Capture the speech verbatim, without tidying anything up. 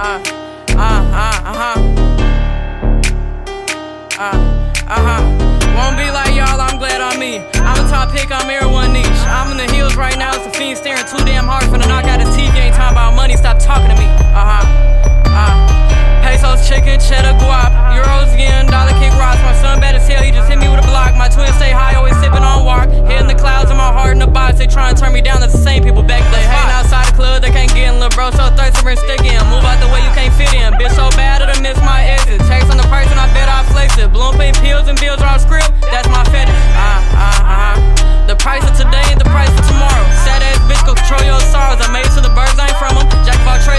uh, uh, uh, uh-huh. Uh, uh-huh. Won't be like y'all, I'm glad I'm me. I'm a top pick, I'm everyone niche. I'm in the hills right now, it's a fiend staring too damn hard for the knock out his teeth. You ain't talking about money, stop talking to me. Uh-huh. Uh, pesos, chicken, cheddar, guap. Euros again, dollar kick rocks. My son bad as hell, he just hit me with a block. My twins stay high, always sipping on walk. Head in the clouds and my heart in the box. They try and turn me down, that's the same people back there. Hating outside the club, they can't get in. Lil' bro so thirsty, bring stick in. Move out the way, you can't fit in. Bitch so bad, it'll miss my exit. Checks on the price and I bet I flex it. Bloom paying pills and bills are off script, that's my fetish. Uh, uh, uh. The price of today ain't the price of tomorrow. Sad ass bitch, go control your sorrows. I made it to the birds, I ain't from them. Jack of all trades.